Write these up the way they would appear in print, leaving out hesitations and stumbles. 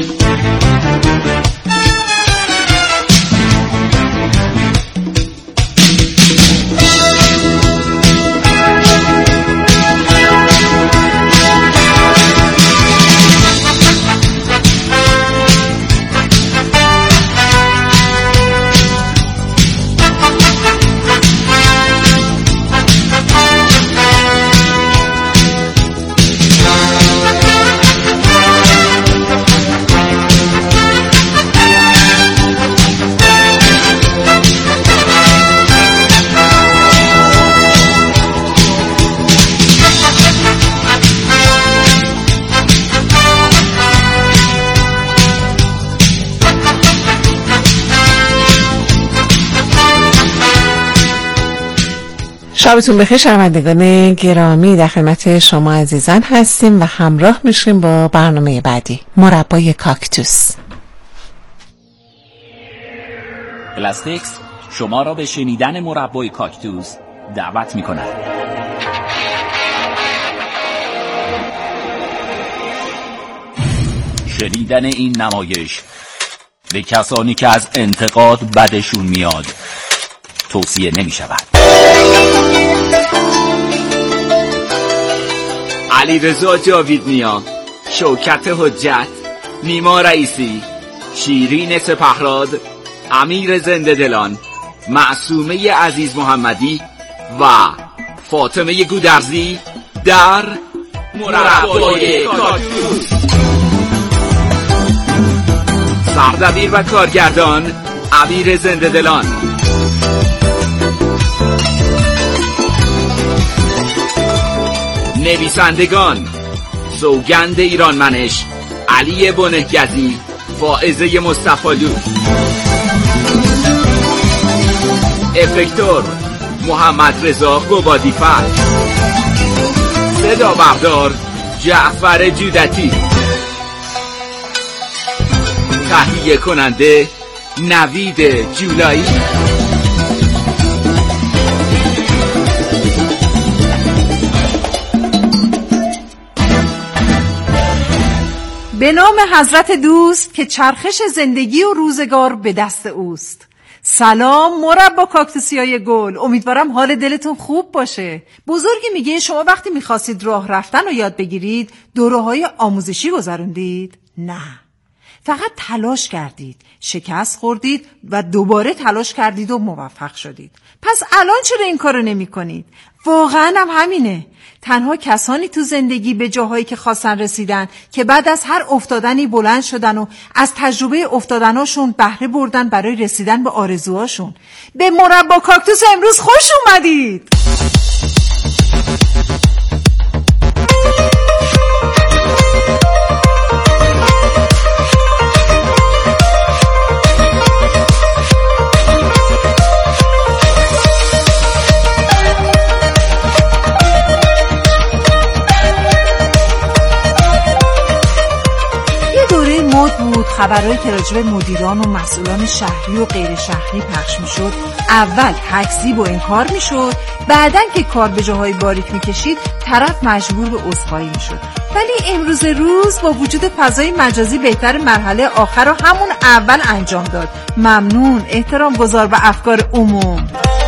شبتون بخیر شنوندگان گرامی، در خدمت شما عزیزان هستیم و همراه میشیم با برنامه بعدی، مربای کاکتوس. پلاستیکس شما را به شنیدن مربای کاکتوس دعوت می‌کند. شنیدن این نمایش به کسانی که از انتقاد بدشون میاد توصیه نمی‌شود. علیرضا جاویدنیا، شوکت حجت، نیما رئیسی، شیرین سپهراد، امیر زنده دلان، معصومه عزیز محمدی و فاطمه گودرزی در مربای کاکتوس. سردبیر و کارگردان امیر زنده دلان. نویسندگان سوگند ایرانمنش، علی بنهگزی، فائزه مصطفالو. افکتور محمد رضا قبادیفر. صدا بردار جعفر جودتی. تهیه کننده نوید جولایی. به نام حضرت دوست که چرخش زندگی و روزگار به دست اوست. سلام مربا کاکتوسیای گل، امیدوارم حال دلتون خوب باشه. بزرگی میگه شما وقتی میخواستید راه رفتن رو یاد بگیرید دوره‌های آموزشی گذروندید؟ نه، فقط تلاش کردید، شکست خوردید و دوباره تلاش کردید و موفق شدید. پس الان چرا این کارو نمی کنید؟ واقعا هم همینه. تنها کسانی تو زندگی به جاهایی که خواستن رسیدن که بعد از هر افتادنی بلند شدن و از تجربه افتادناشون بهره بردن برای رسیدن به آرزوهاشون. به مربا کاکتوس امروز خوش اومدید. خبرهایی که راجع به مدیران و مسئولان شهری و غیر شهری پخش میشد، اول تکذیب و انکار میشد، بعدن که کار به جاهای باریک میکشید طرف مجبور به عذرخواهی میشد. ولی امروز روز با وجود فضای مجازی بهتر مرحله آخر رو همون اول انجام داد. ممنون، احترام گذار به افکار عموم.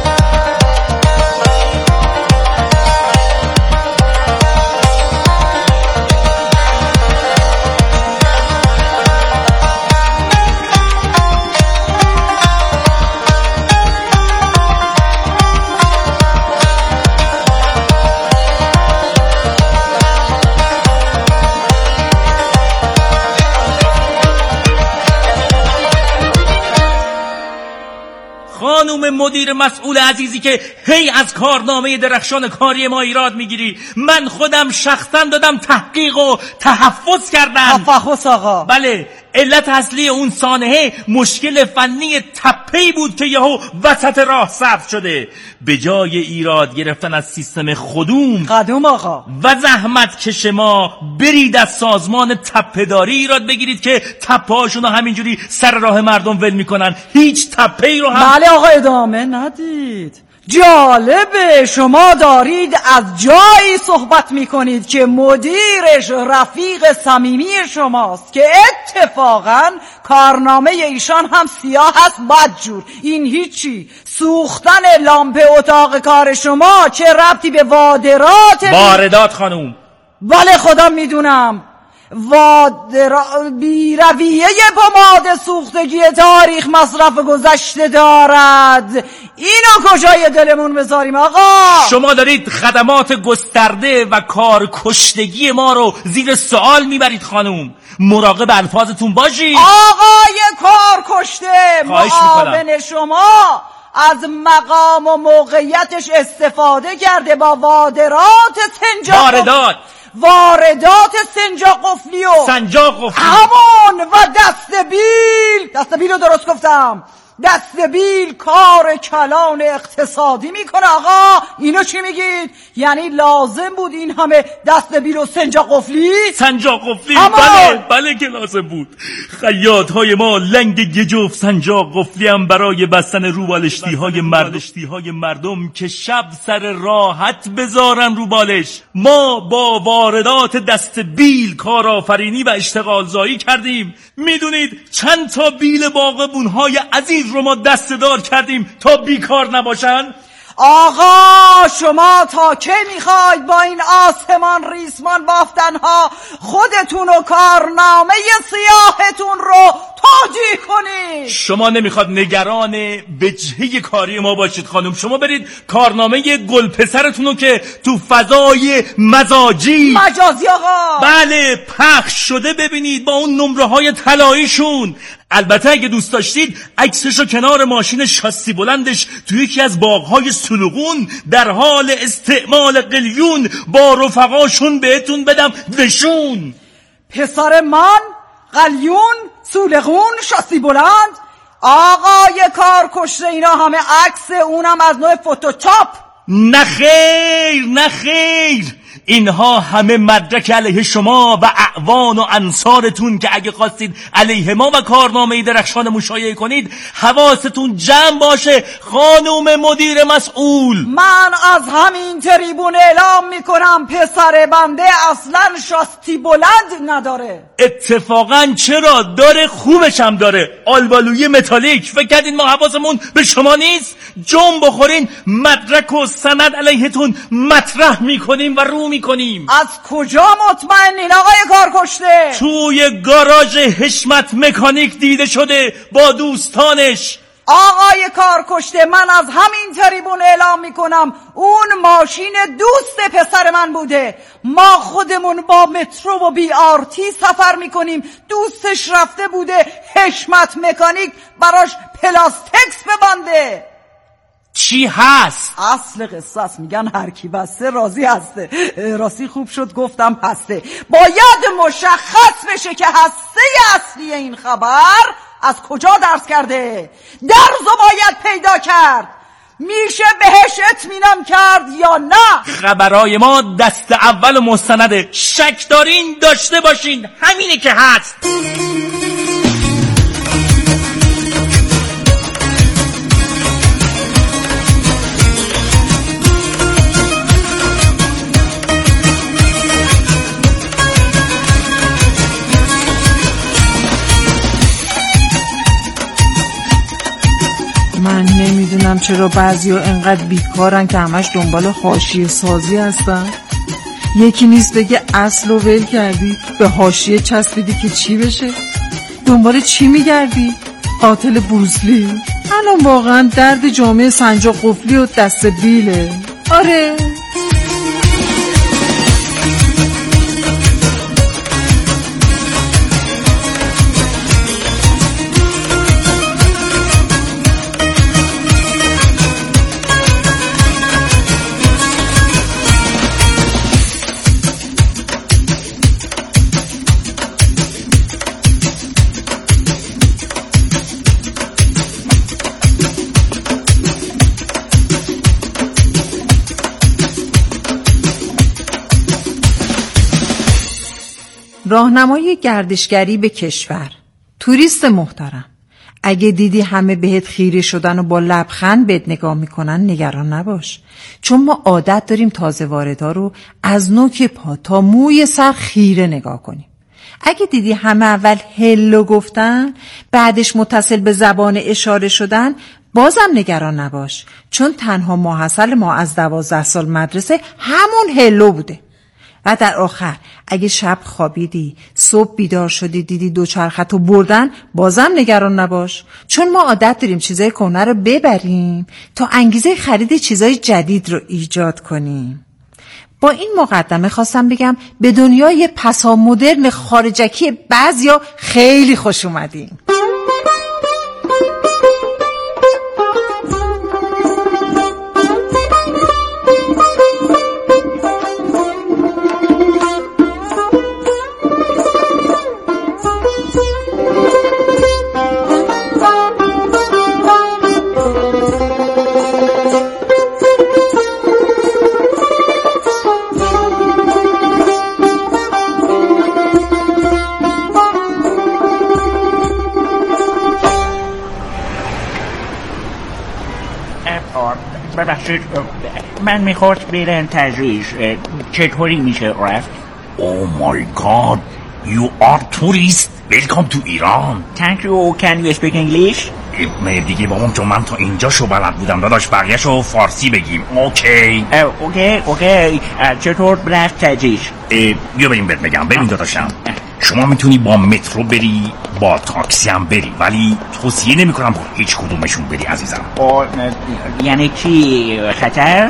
خانوم مدیر مسئول عزیزی که هی از کارنامه درخشان کاری ما ایراد میگیری، من خودم شخصا دادم تحقیق و تحفظ کردم. تفحص آقا. بله، علت اصلی اون سانحه مشکل فنی تپه‌ای بود که یهو وسط راه سبز شده. به جای ایراد گرفتن از سیستم قدوم آقا و زحمت کش ما، برید از سازمان تپه‌داری ایراد بگیرید که تپه‌هاشون رو همینجوری سر راه مردم ول میکنن. هیچ تپه‌ای رو هم بله آقا ادامه ندید. جالبه شما دارید از جایی صحبت میکنید که مدیرش رفیق صمیمی شماست که اتفاقا کارنامه ایشان هم سیاه هست بدجور. این هیچی. سوختن لامپ اتاق کار شما چه ربطی به واردات خانوم؟ بله خودم میدونم. بیرویه پماد سوختگی تاریخ مصرف گذشته دارد. اینو کجای دلمون بذاریم آقا؟ شما دارید خدمات گسترده و کار کشتگی ما رو زیر سوال میبرید خانوم. مراقب الفاظتون باشید. آقای کار کشته، معاون شما از مقام و موقعیتش استفاده کرده با واردات سنجاق قفلی و همون و دستبیل رو درست گفتم. دستبیل کار کلان اقتصادی میکنه آقا. اینو چی میگید؟ یعنی لازم بود این همه دستبیل و سنجاق قفلی؟ بله که لازم بود. خیاط‌های ما لنگ گجوف سنجاق قفلی هم برای بستن روبالشتی‌های مردم که شب سر راحت بذارن روبالش. ما با واردات دستبیل کارآفرینی و اشتغال زایی کردیم. میدونید چند تا بیل باغبون‌های عزیز رو ما دسته‌دار کردیم تا بیکار نباشن؟ آقا شما تا که میخواید با این آسمان ریسمان بافتنها خودتون و کارنامه سیاهتون رو توجیه کنید؟ شما نمیخواد نگران وجهه کاری ما باشید خانم. شما برید کارنامه گل پسرتون رو که تو فضای مجازی آقا بله پخش شده ببینید با اون نمره‌های طلاییشون. البته اگه دوست داشتید عکسشو کنار ماشین شاسی بلندش توی یکی از باغ‌های سلوغون در حال استعمال قلیون با رفقاشون بهتون بدم نشون. پسر من قلیون سلوغون شاسی بلند؟ آقای کار کشته اینا همه عکس اونم از نوع فتوشاپ. نه خیر اینها همه مدرک علیه شما و اعوان و انصارتون که اگه خواستید علیه ما و کارنامه درخشانمون شایعه کنید حواستون جمع باشه خانم مدیر مسئول. من از همین تریبون اعلام میکنم پسر بنده اصلا شاستی بلند نداره. اتفاقا چرا داره، خوبش هم داره. آلبالوی متالیک. فکر کردین ما حواسمون به شما نیست؟ جنب بخورین مدرک و سند علیهتون مطرح میکنیم و رو میکنیم. از کجا مطمئنین آقای کارکشته؟ توی گاراژ حشمت مکانیک دیده شده با دوستانش. آقای کارکشته من از همین تریبون اعلام میکنم اون ماشین دوست پسر من بوده. ما خودمون با مترو و BRT سفر میکنیم. دوستش رفته بوده حشمت مکانیک براش پلاستکس ببنده. چی هست؟ اصل قصه است. میگن هر کی بسته راضی هسته. راستی خوب شد گفتم هسته. باید مشخص بشه که هسته اصلی این خبر از کجا درس کرده. درزو باید پیدا کرد. میشه بهش اطمینان کرد یا نه؟ خبرای ما دست اول و مستنده. شک دارین داشته باشین. همینه که هست. من نمیدونم چرا بعضیا انقدر بیکارن که همش دنبال حاشیه سازی هستن. یکی نیست بگه اصل رو ول کردی به حاشیه چسبیدی که چی بشه؟ دنبال چی میگردی؟ قاتل بروسلی؟ الان واقعا درد جامعه سنجاق قفلی و دست بیله. آره راهنمای گردشگری به کشور. توریست محترم، اگه دیدی همه بهت خیره شدن و با لبخند بهت نگاه میکنن نگران نباش، چون ما عادت داریم تازه واردا رو از نوک پا تا موی سر خیره نگاه کنیم. اگه دیدی همه اول هلو گفتن بعدش متصل به زبان اشاره شدن بازم نگران نباش، چون تنها ماحصل ما از 12 سال مدرسه همون هلو بوده. و در آخر اگه شب خوابیدی صبح بیدار شدی دیدی دوچرخه‌تو بردن بازم نگران نباش، چون ما عادت داریم چیزای کهنه رو ببریم تا انگیزه خرید چیزای جدید رو ایجاد کنیم. با این مقدمه خواستم بگم به دنیای پسا مدرن خارجکی بعضیا خیلی خوش اومدیم. ببخشید من میخواست برم تجریش، چطوری میشه رفت؟ Oh my god, you are tourist. Welcome to Iran. Thank you. Can you speak English? دیگه بابام چون من تا اینجا شو بلد بودم داداش بقیه‌شو فارسی بگیم. اوکی اوکی. چطور رفت تجریش؟ بیا بریم بهت بگم. ببین داداشم، شما میتونی با مترو بری، با تاکسی هم بری، ولی توصیه نمی کنم با هیچ کدومشون بری عزیزم. یعنی چی؟ خطر؟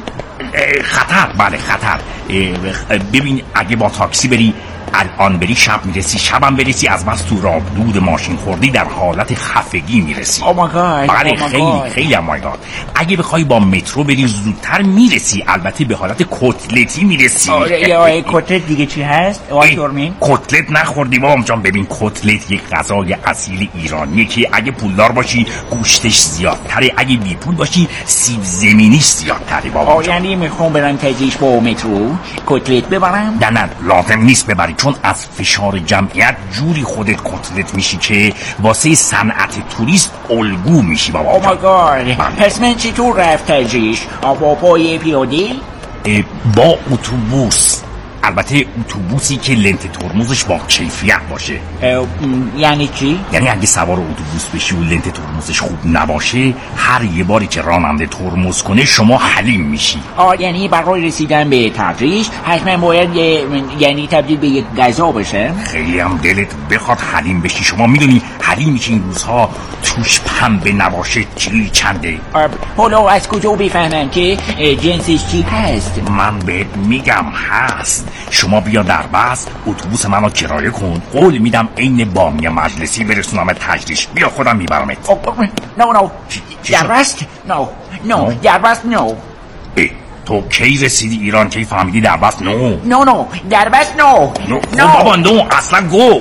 خطر، بله خطر. ببین اگه با تاکسی بری الان بری شب میرسی، شبم برسی از بس تو راه دود ماشین خوردی در حالت خفگی میرسی. بله خیلی مای گاد. اگه بخوای با مترو بری زودتر میرسی، البته به حالت کتلتی میرسی. کتلت دیگه چی هست؟ کتلت نخوردی بابام جان. ببین کتلت یک غذای اصیل ایرانیه که اگه پولدار باشی گوشتش زیادتره، اگه بی پول باشی سیب زمینیش زیادتره بابام جان. یعنی میخوام برم تجریش با مترو کتلت ببرم؟ نه لازم نیست ببری، چون از فشار جمعیت جوری خودت کتلت میشی که واسه صنعت توریست الگو میشی بابا. او مای گاد. پس من چطور رفت تجریش؟ با پای پیاده؟ با اتوبوس، البته اتوبوسی که لنت ترمزش با کیفیت باشه. یعنی چی؟ یعنی اگه سوار اتوبوس بشی و لنت ترمزش خوب نباشه، هر یه باری که راننده ترمز کنه شما حلیم میشی. یعنی برای رسیدن به تدریج حتما باید یعنی تبدیل به یک غذا بشه؟ خیلی هم دلت بخواد حلیم بشی. شما میدونی حلیمی که این روزها توش پنبه نباشه چیلی چنده؟ حالا از کجا بفهمم که جنسش چی هست؟ من بهت میگم هست. شما بیا در بس اتوبوس منو کرایه کن، قول میدم عین بامی مجلسی برسونم تجریش. بیا خودم میبرمت. نو در بس نو در بس نو. تو کی رسیدی ایران کی فهمیدی در بس نو در بس نو بابا نو اصلا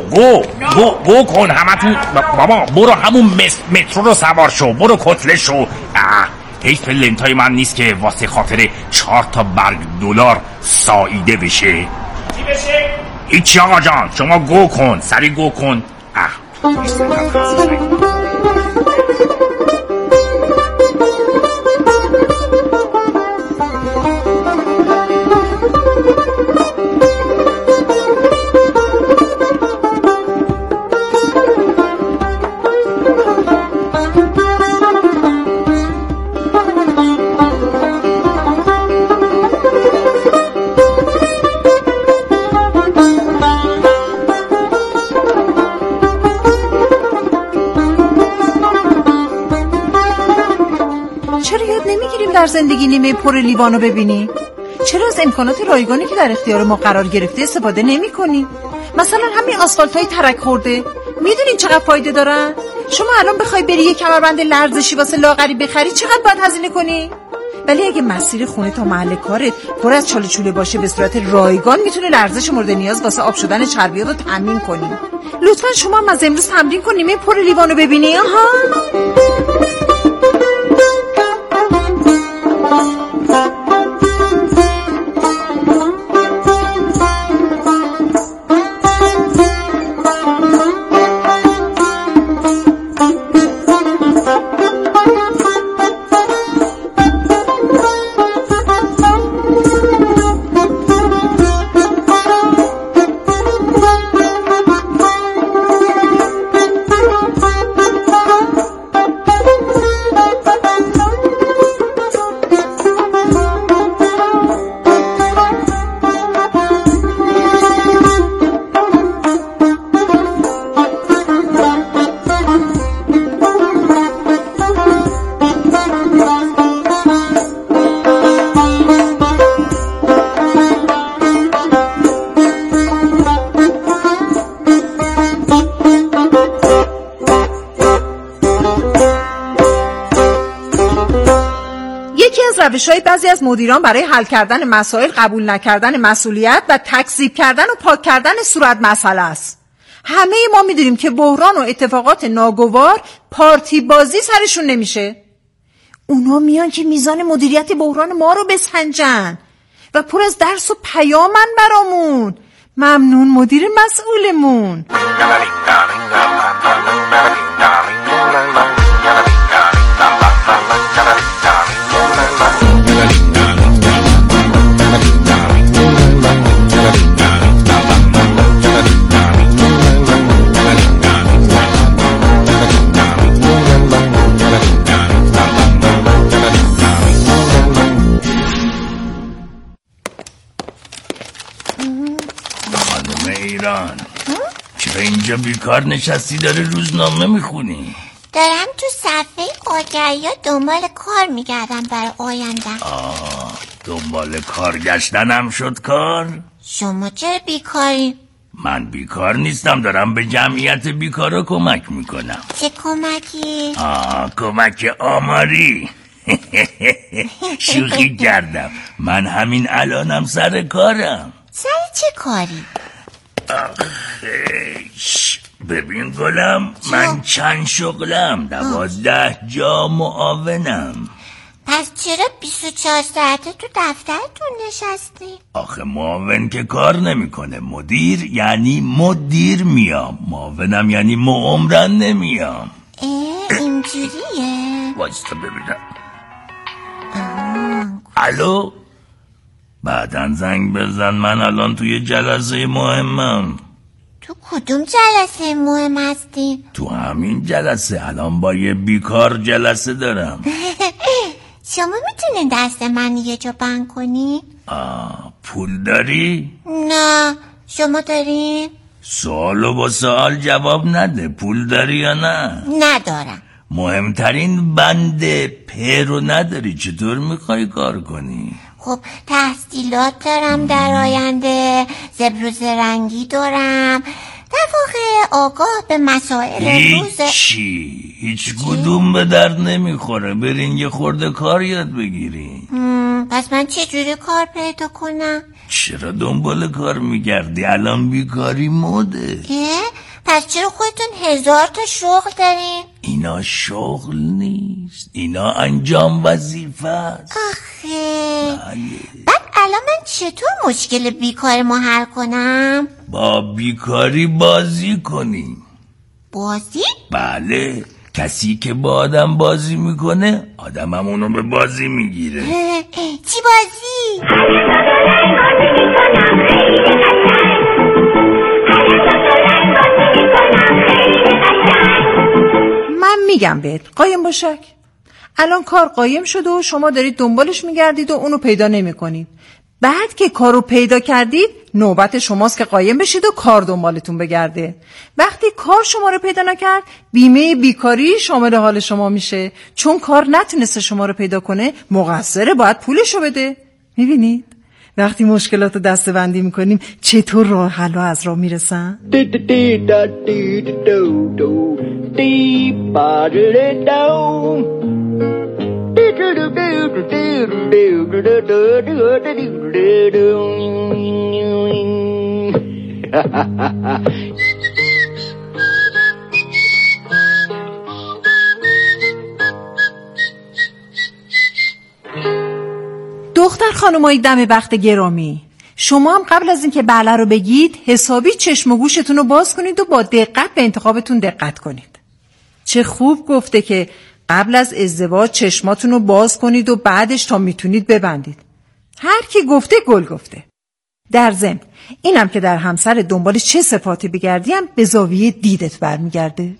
گو کن همتون. بابا برو همون مترو رو سوار شو، برو کتله شو. حیف لنتای من نیست که واسه خاطر 4 تا برگ دلار ساییده بشه. چی بشه؟ هیچی آقا جان، شما گو کن، سریع گو کن. در زندگی نیمه پر لیوانو ببینی؟ چرا از امکانات رایگانی که در اختیار ما قرار گرفته استفاده نمی کنی؟ مثلا همین آسفالت های ترک خورده میدونین چقدر فایده دارن؟ شما الان بخوای بری یه کمربند لرزشی واسه لاغری بخری چقدر باید هزینه کنی؟ ولی اگه مسیر خونه تا محل کارت پر از چاله چوله باشه به صورت رایگان میتونه لرزش مورد نیاز واسه آب شدن چربیات رو تامین کنی. لطفا شما هم از امروز تمرین کن نیمه پر لیوانو ببینی. روش‌های بعضی از مدیران برای حل کردن مسائل قبول نکردن مسئولیت و تکذیب کردن و پاک کردن صورت مسئله است. همه ما میدونیم که بحران و اتفاقات ناگوار پارتی بازی سرشون نمیشه. اونا میان که میزان مدیریت بحران ما رو بسنجن و پر از درس و پیامن برامون. ممنون مدیر مسئولمون. ایران چرا اینجا بیکار نشستی داره روزنامه میخونی؟ دارم تو صفحه آگهی‌ها دنبال کار میگردم برای آیندم. دنبال کار گشتنم شد کار؟ شما چرا بیکاری؟ من بیکار نیستم، دارم به جمعیت بیکارا کمک میکنم. چه کمکی؟ کمک آماری. شوخی کردم، من همین الانم سر کارم. سر چه کاری؟ ببین گلم، من چند شغلم، 12 جا معاونم. پس چرا 24 ساعته تو دفترتون نشستی؟ آخه معاون که کار نمیکنه، مدیر یعنی مدیر میام، معاونم یعنی عمرن نمیام. اینجوریه؟ واستا ببینم. الو؟ بعدن زنگ بزن، من الان توی جلسه مهمم. تو کدوم جلسه مهم هستی؟ تو همین جلسه، الان با یه بیکار جلسه دارم. شما میتونین دست من یه جا بند کنی؟ پول داری؟ نه. شما دارین؟ سوالو با سوال جواب نده، پول داری یا نه؟ ندارم. مهمترین بند رو نداری، چطور میخوای کار کنی؟ خب تحصیلات دارم در آینده، زبر و زرنگی دارم، در واقع آگاه به مسائل روز. هیچ کدوم به درد نمیخوره، برین یه خورده کار یاد بگیرین. پس من چجوری کار پیدا کنم؟ چرا دنبال کار میگردی؟ الان بیکاری موده. پس چرا خودتون 1000 تا شغل دارین؟ اینا شغل نیست، اینا انجام وظیفه است. آخه بعد الان من چطور مشکل بیکار ما حل کنم؟ با بیکاری بازی کنی. بازی؟ بله، کسی که با آدم بازی میکنه آدم هم اونو به بازی میگیره. چی بازی؟ من میگم بهت قایم باشک، الان کار قایم شده و شما دارید دنبالش میگردید و اونو پیدا نمیکنید. بعد که کارو پیدا کردید نوبت شماست که قایم بشید و کار دنبالتون بگرده. وقتی کار شما رو پیدا نکرد بیمه بیکاری شامل حال شما میشه، چون کار نتونسته شما رو پیدا کنه مقصره، باید پولشو بده. میبینید وقتی مشکلاتو دسته بندی میکنیم چطور راه حل از راه میرسن؟ دختر خانمای دم بخت گرامی، شما هم قبل از اینکه بله رو بگید حسابی چشم و گوشتون رو باز کنید و با دقت به انتخابتون دقت کنید. چه خوب گفته که قبل از ازدواج چشماتون رو باز کنید و بعدش تا میتونید ببندید. هر کی گفته گل گفته. در ضمن اینم که در همسر دنبال چه صفاتی بگردیم به زاویه دیدت برمیگرده.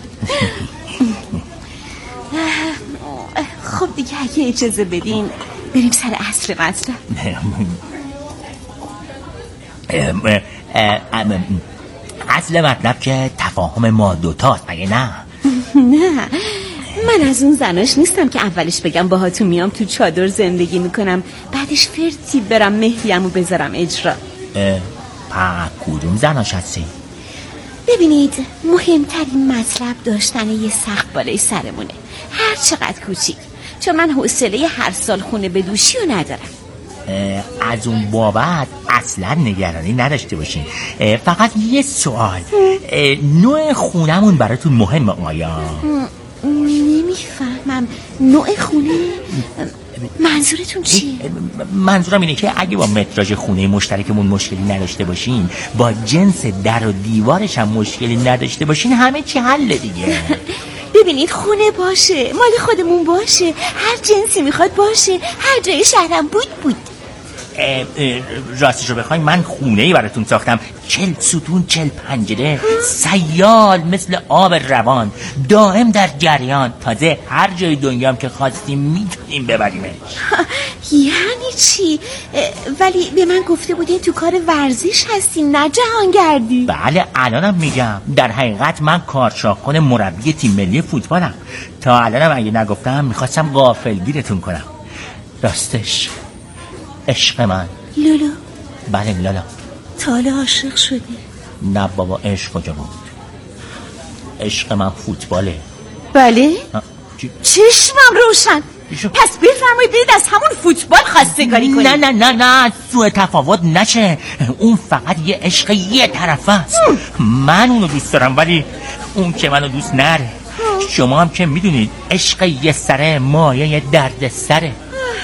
خب دیگه اگه اجازه بدین بریم سر اصل مطلب. اصل مطلب که تفاهم ما دوتاست مگه نه؟ نه، من از اون زناش نیستم که اولش بگم باهاتون میام تو چادر زندگی میکنم بعدش فرتی برم مهریمو بذارم اجرا. کدوم زناش هستی؟ ببینید، مهمترین مطلب داشتن یه سقف بالای سرمونه، هر چقدر کوچیک، چون من حوصله هر سال خونه بدوشی رو ندارم. از اون بابت اصلا نگرانی نداشته باشین. فقط یه سوال، نوع خونمون براتون مهمه آیا؟ نمیفهمم. نوع خونه؟ منظورتون چیه؟ منظورم اینه که اگه با متراژ خونه مشترکمون مشکلی نداشته باشین، با جنس در و دیوارش هم مشکلی نداشته باشین، همه چی حل دیگه. ببینید، خونه باشه، مال خودمون باشه، هر جنسی میخواد باشه، هر جای شهرم بود. راستش رو بخواین من خونه‌ای براتون ساختم، 40 ستون 40 پنجره، سیال مثل آب روان، دائم در جریان، تازه هر جای دنیا هم که خواستیم میتونیم ببریمش. یعنی چی؟ ولی به من گفته بودین تو کار ورزش هستین نه جهانگردی. بله الانم میگم، در حقیقت من کارشاکن مربی تیم ملی فوتبالم. تا الانم اگه نگفتم میخواستم غافلگیرتون کنم. راستش عشق من. لولو؟ بله لالا. تا حالا عاشق شدی؟ نه بابا، عشق کجا بود؟ عشق من فوتباله. بله؟ چشمم روشن. پس بفرمایید برید از همون فوتبال خواستگاری کنید. نه سوء تفاوت نشه، اون فقط یه عشق یه طرفه است. من اونو دوست دارم ولی اون که منو دوست نره. شما هم که میدونید عشق یه سره مایه درد سره.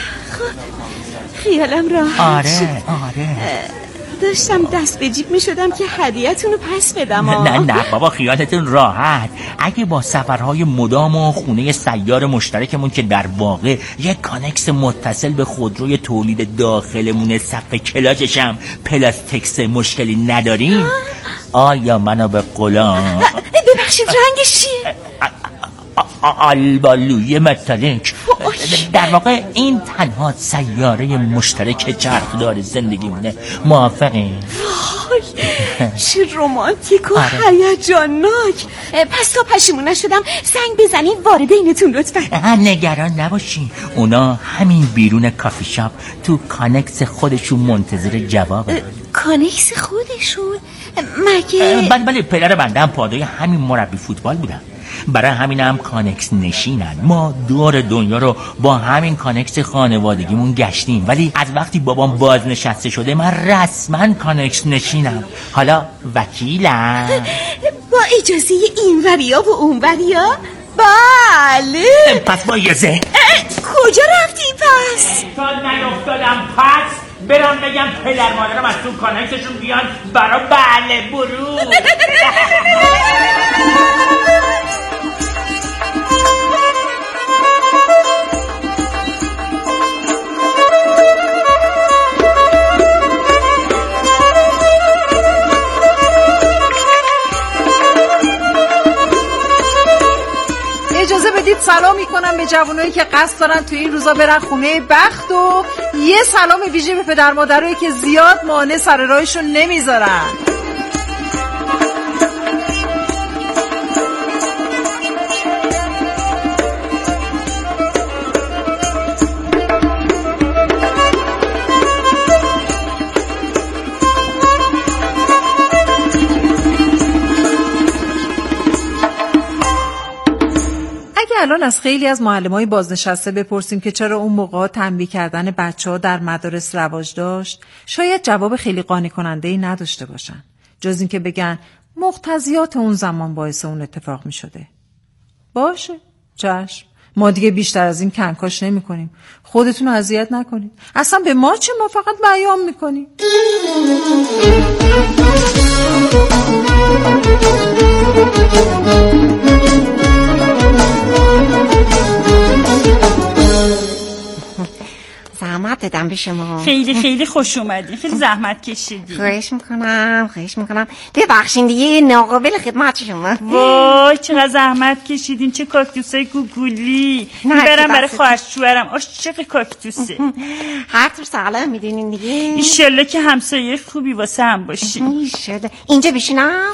خیالم راحت. آره داشتم دست به جیب می شدم که هدیه‌تون رو پس بدم. نه بابا، خیالتون راحت. اگه با سفرهای مدام و خونه سیار مشترکمون که در واقع یک کانکس متصل به خودروی تولید داخلمون صف کلاجشم پلاستیکس مشکلی نداریم، آیا منو به غلام؟ ببخشید رنگش چیه؟ آلبالوی متالیک. در واقع این تنها سیاره مشترک چرخدار زندگیمونه. موافقین؟ چه رومانتیک و هیجانناک. پس تا پشیمون نشدم زنگ بزنید والدینتون لطفا. نگران نباشین، اونا همین بیرون کافی شاپ تو کانکس خودشون منتظر جوابه. کانکس خودشون؟ مگه؟ بله پدر بنده هم پادوی همین مربی فوتبال بودن، برای همین هم کانکس نشینن. ما دور دنیا رو با همین کانکس خانوادگیمون گشتیم، ولی از وقتی بابام بازنشسته شده من رسما کانکس نشینم. حالا وکیلم. با اجازه اینوریا و اونوریا؟ بله. پس با اجازه. کجا رفتی پس؟ تا نیفتادم پس برام بگم پدر مادرم از تو کانکسشون بیان برا بله برو. اجازه بدید سلام میکنم به جوانایی که قصد دارن تو این روزا برن خونه بخت و یه سلام ویژه به پدر مادرایی که زیاد مانع سر راهشون نمیذارن. الان از خیلی از معلمای بازنشسته بپرسیم که چرا اون موقع تنبیه کردن بچه‌ها در مدارس رواج داشت، شاید جواب خیلی قانع کننده‌ای نداشته باشن، جز این که بگن مقتضیات اون زمان باعث اون اتفاق می شده. باشه، چشم، ما دیگه بیشتر از این کنکاش نمی کنیم. خودتون رو اذیت نکنید. اصلا به ما چه؟ ما فقط بیان می کنیم. زحمت دادم اومدم به شما. خیلی خیلی خوش اومدی، خیلی زحمت کشیدی. خواهش میکنم ببخشید دیگه، ناقابل خدمت شما. وای چقدر زحمت کشیدین، چه کاکتوسای گوگولی. برم برای خواهر شوهرم، عاشق کاکتوسه. هر طور سلام میدونین دیگه. ایشالله که همسایه خوبی واسه هم باشی. ایشالله. اینجا بشینم؟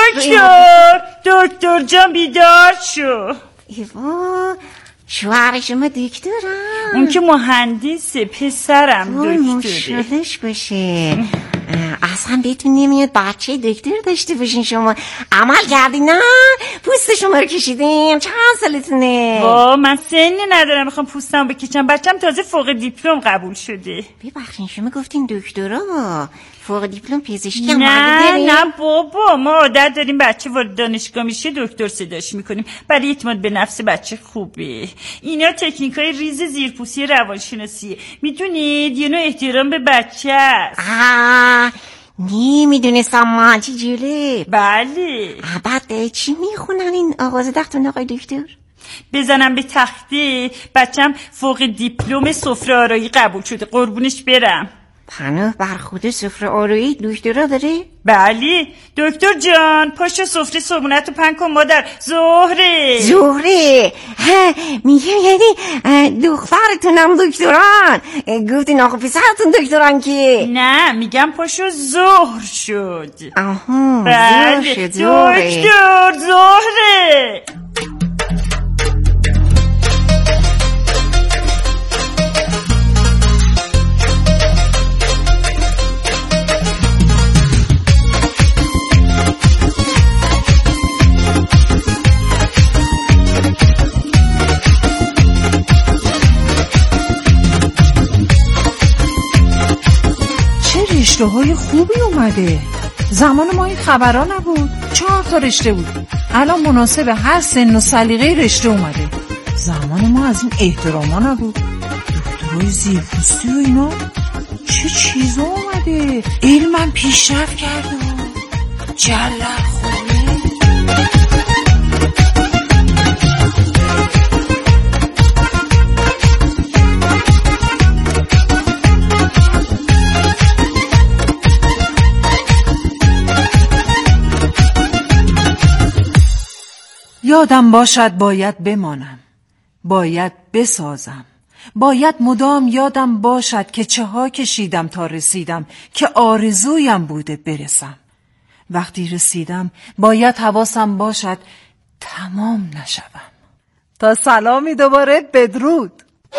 دکتر جان بیدار شو. ایوا شوهر شما دکترم؟ اون که مهندسه، پسرم دکتره. ماشاءاللهش باشه. اصلا بهتون نمیاد بچه دکتر داشته باشین شما. عمل کردین نه؟ پوست شما رو کشیدیم. چند سالتونه؟ من سنی ندارم میخوام پوستم بکشم. بچم تازه فوق دیپلم قبول شده. ببخشین شما گفتین دکترا، فوق دیپلم پزشکی هم داریم؟ نه بابا، ما عادت داریم بچه وارد دانشگاه میشه دکتر صداش میکنیم برای اعتماد به نفس بچه خوبه. اینا تکنیکای ریز زیرپوستی روانشناسیه، میدونید، یه نوع احترام به بچه است. نمیدونستم من، چی جوله. بله. بعد چی میخونن این آغاز دختون آقای دکتر؟ بزنم به تخته، بچم فوق دیپلم سفره آرایی قبول شده، قربونش برم. پناه بر خود سفره آرایی دکترا داره؟ بله دکتر جان، پاشو سفره صبحونت رو پهن کن مادر. زهره میگم یعنی دخترتونم دکتران؟ گفتین آقا پسرتون دکتران که؟ نه میگم پاشو ظهر شد. ظهر شد. دکتر زهره. رشته های خوبی اومده. زمان ما این خبرها نبود. 4 تا رشته بود. الان مناسب هر سن و سلیقه رشته اومده. زمان ما از این احتراما نبود. دکترای زیرپوستی و اینا چه چیزا اومده. علمم پیشرفت کرده. جلل خوبه. یادم باشد باید بمانم، باید بسازم، باید مدام یادم باشد که چه ها کشیدم تا رسیدم که آرزویم بوده برسم. وقتی رسیدم باید حواسم باشد تمام نشوم. تا سلامی دوباره، بدرود.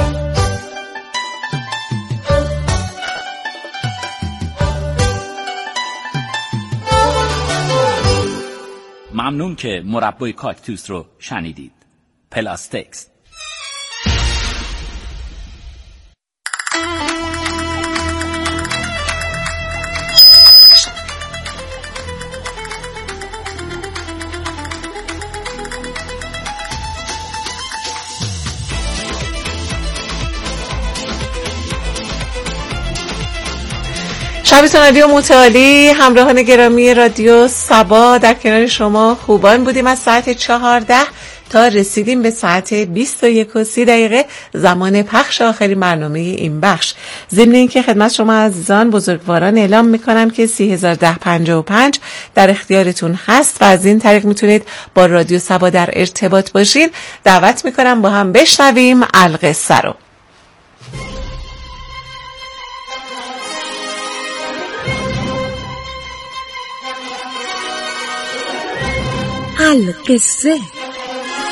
ممنون که مربای کاکتوس رو شنیدید. پلاستکس. شبتون عالی و متعالی. همراهان گرامی رادیو صبا، در کنار شما خوبان بودیم از ساعت 14 تا رسیدیم به ساعت 21:30 زمان پخش آخرین برنامه این بخش. ضمن اینکه خدمت شما عزیزان بزرگواران اعلام میکنم که 301055 در اختیارتون هست و از این طریق میتونید با رادیو صبا در ارتباط باشین. دعوت میکنم با هم بشنویم القصه رو. القصه.